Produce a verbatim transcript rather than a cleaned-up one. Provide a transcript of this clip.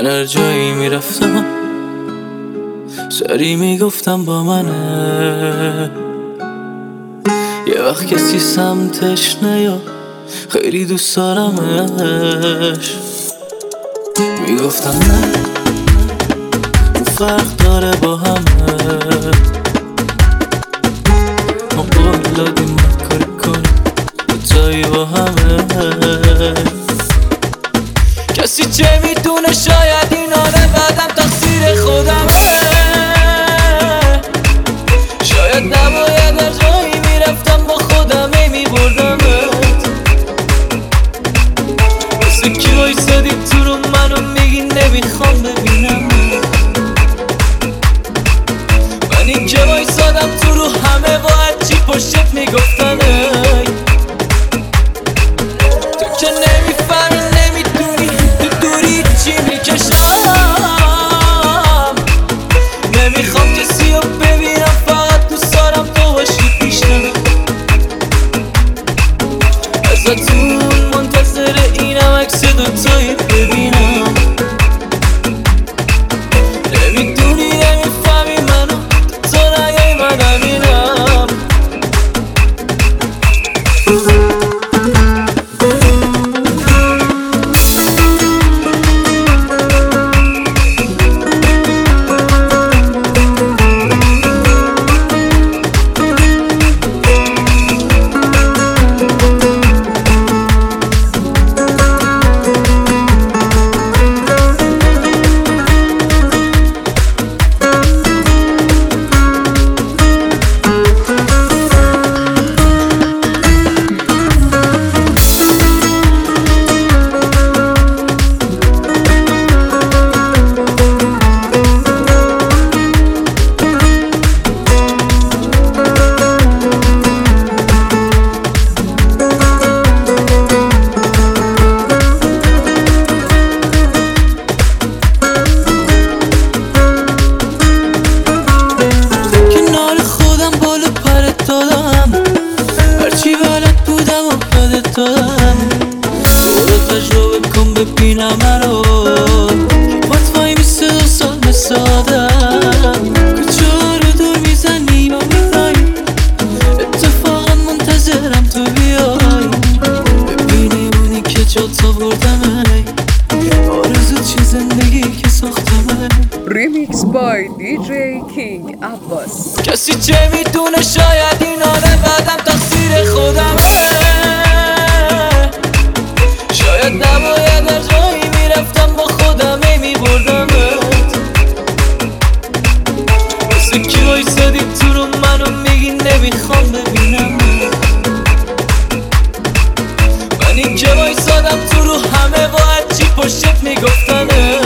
من هر جایی میرفتم سری میگفتم با منه. یه وقت کسی سمتش نیا خیلی دوست دارمش، میگفتم نه اون فرق داره با همه. ما قول دادیم ما کاری کنیم دوتایی با همه. کسی چه میدونه شاید این آره بعدم تقصیر خودمه. شاید نباید هر جایی میرفتم با خودم ای میبردمت. واسه کی وایسادی تو رو منو میگی نمیخوام ببینم. من این که وایسادم تو رو همه با هرچی پشتت میگفتن ای. تو که نمیفهمی نمیدونی تو دوری چی میکشم. نمیخوام کسی رو ببینم فقط دوست دارم تو باشی پیشم. ازتون منتظر اینم عکس دوتایی ببینم. نمیدونی نمیفهمی منو تو نگه من همینم. هرچی بلد بودم و یادت دادم. برو تجربه کن ببینم منو که پات وای میسته دو سال مثل آدم. کجا رو دور میزنی و میرایی اتفاقا منتظرم تو بیای. ببینی اونی که جات آوردم ای آرزو چی زندگی که ساختمه. Remix by دی جی King Abbas. کسی چه میدونه شاید این آره بعدم تقصیر خودمه. شاید نباید هر جایی میرفتم با خودم ای میبردمت. واسه کی وایسادی تو رو منو میگی نمیخوام ببینم. من این که وایسادم تو رو همه با هرچی پشتت میگفتنه.